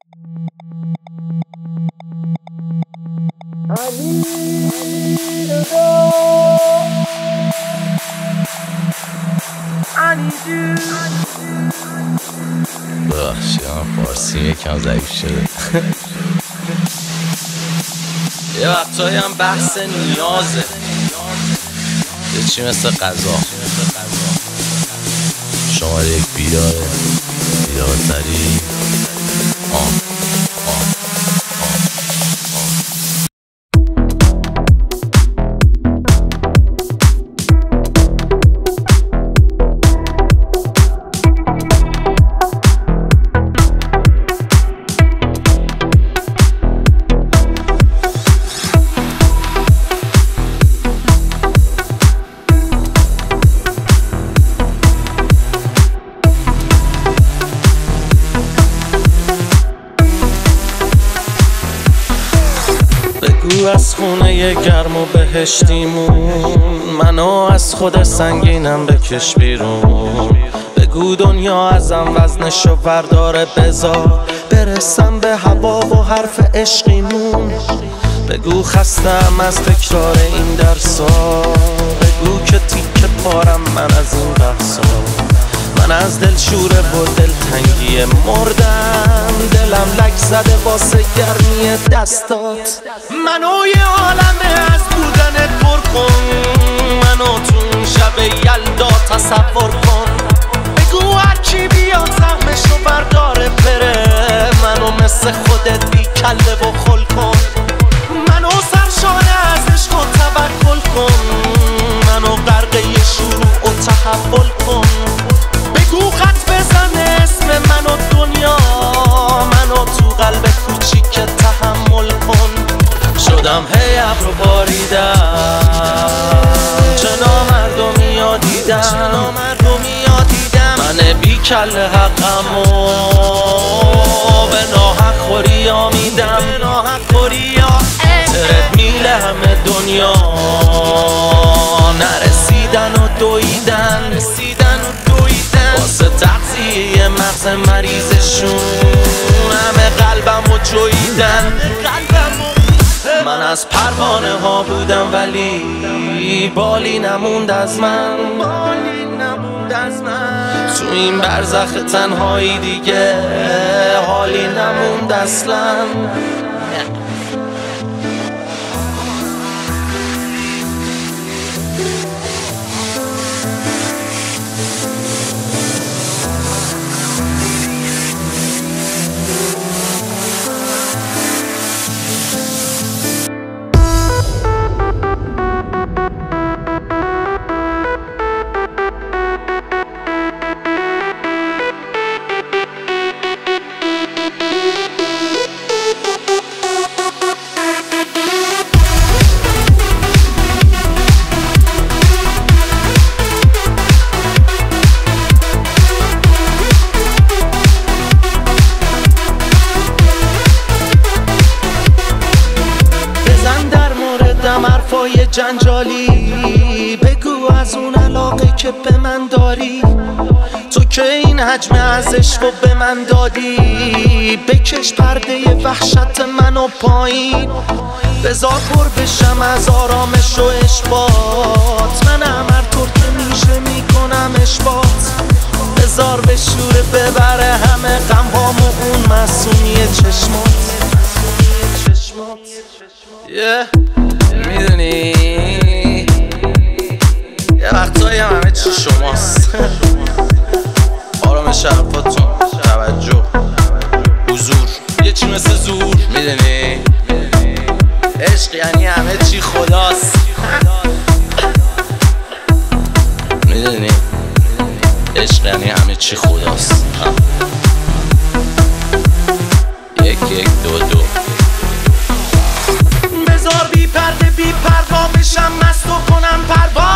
ببخشید من فارسی یکم ضعیف شده. یه وقتایی هم بحث نیازه، یه چی مثل غذا. شماره یک بیدارتری بگو از خونه گرم و بهشتیمون، منو از خود سنگینم بکش بیرون. بگو دنیا ازم وزنشو برداره، بذار برسم به هوا و حرف عشقیمون. بگو خستم از تکرار این درسا، بگو که تیکه پارم من از این بحثا. من از دلشوره و دلتنگی مردم، دلم لک زده واسه گرمی دستات. منو یه عالمه از بودنت پر کن، منو تو شب یلدا تصور کن. بگو هرکی بیاد زحمشو برداره بره، منو مثل خودت بی کله و خل کن. منو سرشاره از عشق و توکل کن، منو غرقه شروع و تحول کن. بگو خط بزنه اسم منو دنیا، منو تو قلب کوچیک تحمل کن. شدم هی ابرو باریدم، چه نامردمی ها دیدم. من بی کله حقمو به ناحق خوری ها میدم. ترد میله همه دنیا نرسیدن و دویدن، واسه تغذیه مغز مریضشون همه قلبمو جویدن. من از پروانه ها بودم ولی بالی نموند از من. تو این برزخ تنهایی دیگه حالی نموند اصلا. حرفای جنجالی، بگو از اون علاقه که به من داری. تو که این حجم از عشق و به من دادی، بکش پرده وحشت منو پایین. بذار پر بشم از آرامش و اشباط، منم هر طور که میشه میکنم اشباط. بذار به شوره ببره همه غمهامو اون معصومی چشمات. میدونی یه وقتایی هم همه چی شماست. آرامش حرفاتون، توجه، حضور، یه چی مثل زور. میدونی عشق یعنی همه چی خداست. میدونی عشق یعنی همه چی خداست. یک دو بذار بی پرده بی پروا بشم مست و کنم پرواز.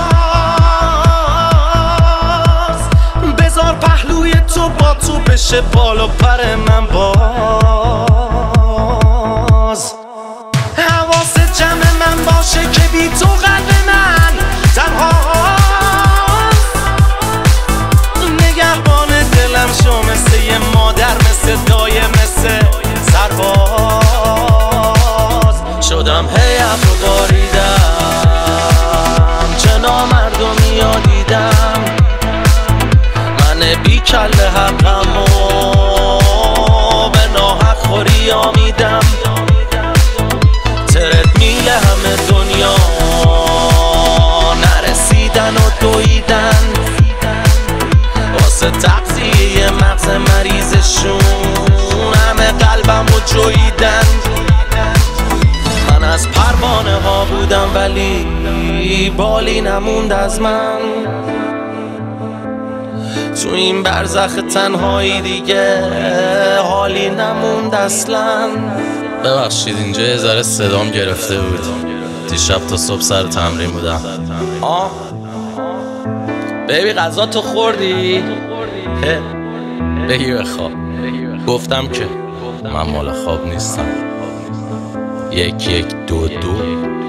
بذار پهلوی تو با تو بشه بال و پر من باز. حواست جمع من باشه که بی تو قلب من تنهاست. نگهبان دلم شو مثل یه مادر، مثل دایه، مثل جویدن. من از پروانه ها بودم ولی بالی نموند از من. تو این برزخ تنهایی دیگه حالی نموند اصلا. ببخشید اینجا یه ذره صدام گرفته بود، دیشب تا صبح سر تمرین بودم. بیبی غذا تو خوردی؟ بگی بخواب. گفتم که من مال خواب نیستم. 1 1 2 2